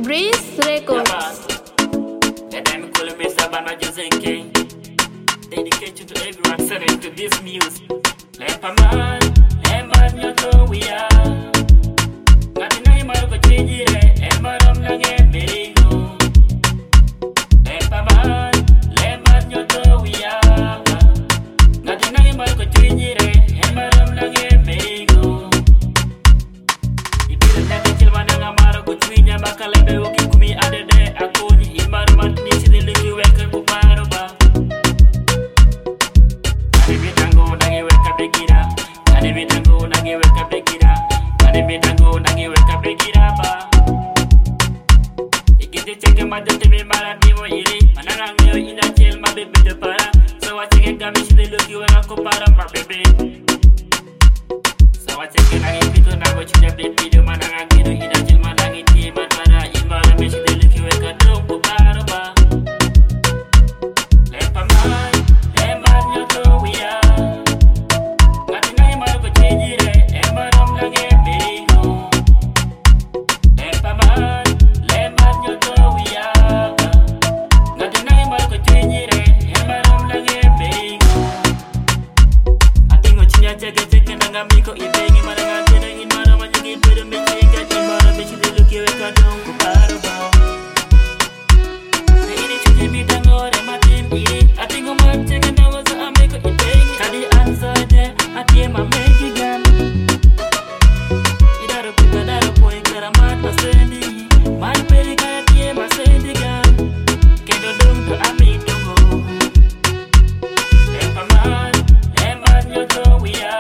Breeze Records. And I'm calling Mr. Bana Josenke. Dedication to everyone listening to this music. Lepaman, Leman Yoto we are. Natina Imaruko Chijire, Emaram Lange Meringo. Lepaman, Leman Yoto we are. Natina Imaruko Chijire, Emaram Lange Meringo. Ibira Naka Chilmananga Maruko Twinya Makalebe Ukikumi Adede Akuni Imaruman Nishini Liki Weka Kuparoba. Bitango nangi weka begira, ane bitango nangi weka begira, ane bitango nangi weka begira ba. Ikite cheke madete me marati mo iri, mananga ngeo ina chel ma bebe de para. So wa cheke kamishi de luki weka kopara ma bebe. So wa cheke nangi pito nango chunya bebe de mananga ngeo ina chel ma nangi ti matara imara mishi de luki weka dong kopara ba. Lepa mai, lepa nyoto we are. Miko ibengi maranga tena in mara manyangi pero mechinga imara bichi de luki weka dong kuparo ba. Se ini chuje bitango re matim iri atingo machega na waza ameko ibengi kadi ansade atie mameki gan. Idaro pika daro poi karamat masendi man peri kaya tie masendi gan. Kendo dong to ami dongo. Epaman, eman yoto we are.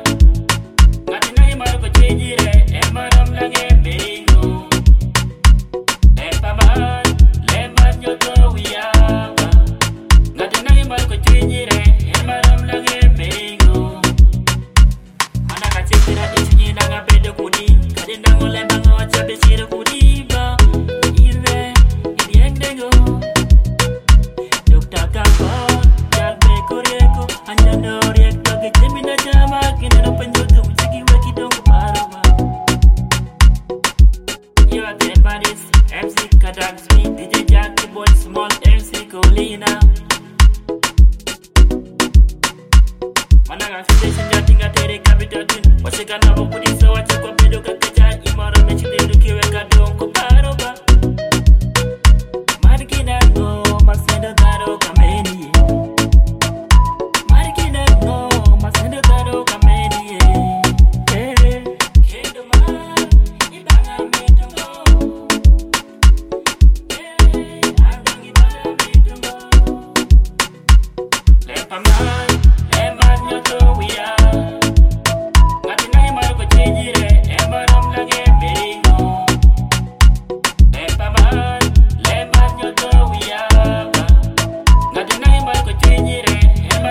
MC Kadak Sweet, DJ Jackie Boy, Small MC Colina. Managa Station Jatinga Tere Capital Tune. Washikana Bokudi Sawa Chikwa Pedo Kakacha, Imara Mechide Luki Weka Donko Paroba. Marikina no, Masenda Daro Kameni. Marikina no, Masenda Daro Kameni. Kendo Man, Ibanga Metungo.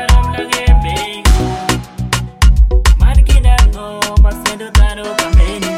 Marikina no, Masendo Daro Kameni.